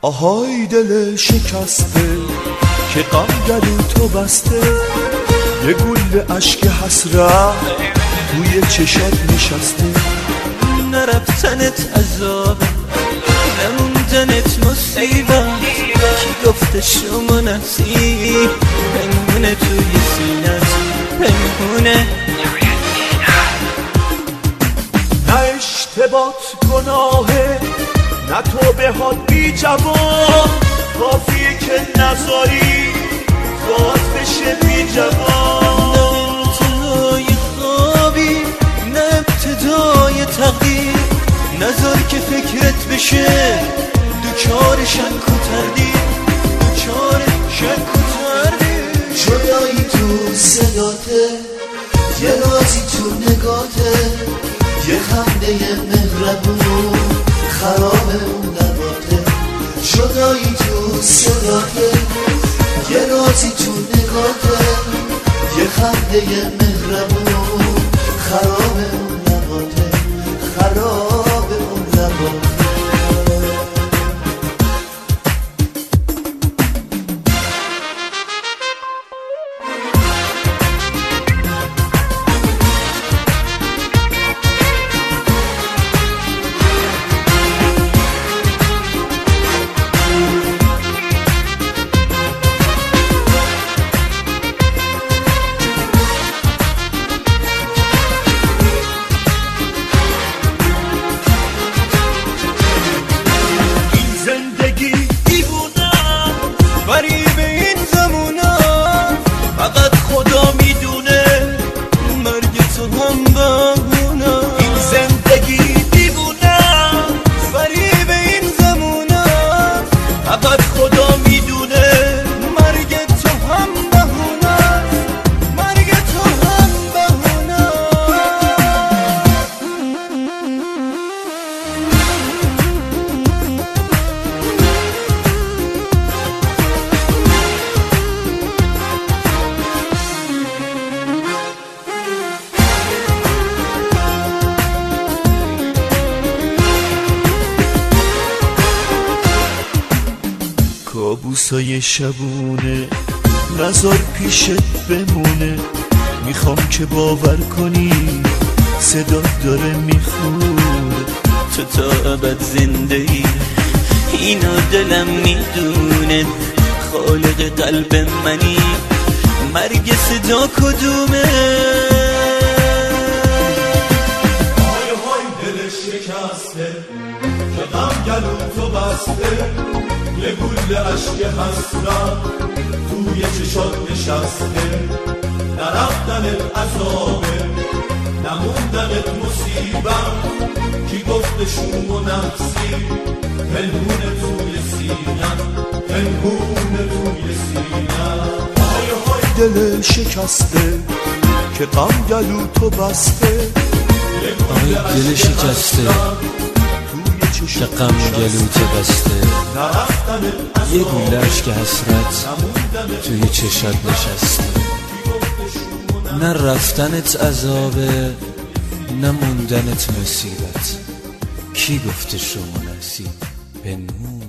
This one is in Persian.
آهای دل شکسته که غم گلو تو بسته، یه گل اشک حسرت توی چشات نشسته. نرفتنت عذابه، نموندنت مصیبت، کی گفته شما نفسی پنهونه توی سینت، پنهونه. نه اشتباهت گناهه، نه تو به حال بی جوان، کافیه که نذاری باز بشه بی جوان. نه انتهای خوابی، نه ابتدای تقدیر، نذار که فکرت بشه دوچار شک و تردید، دوچار شک و تردید. جدایی تو صداته، یه رازی تو نگاته، یه خنده مهربون خراب اون لباته. جدایی تو صداته، یه رازی تو نگاته، یه خنده مهربون خراب اون لباته، خراب اون لباته. غریب این زمونا فقط خدا میدونه، مرگ تو هم بهونه. این زندگی دیوونه، غریب این زمونا فقط خدا میدونه، مرگ تو هم بهونه، مرگ تو هم بهونه. کابوسای شبونه نزار پیشت بمونه، میخوام که باور کنی صدات داره میخونه. تو تا ابد زنده ای، اینو دلم میدونه، خالق قلب منی، مرگ صدا کدومه؟ های های دل شکسته که غم گلو تو بسته، یه گل اشک حسرت توی چشات نشسته. نرفتنت عذابه، نموندنت مصیبت، کی گفته شوم و نفسی پنهونه توی سینم، پنهونه توی سینم. های های دل شکسته که غم گلو تو بسته، آهای دل شکسته که غم گلو تو بسته، یه گوله اشک حسرت توی چشات نشسته. نه رفتنت عذابه، نه موندنت مصیبت، کی گفته شما نفسی پنهون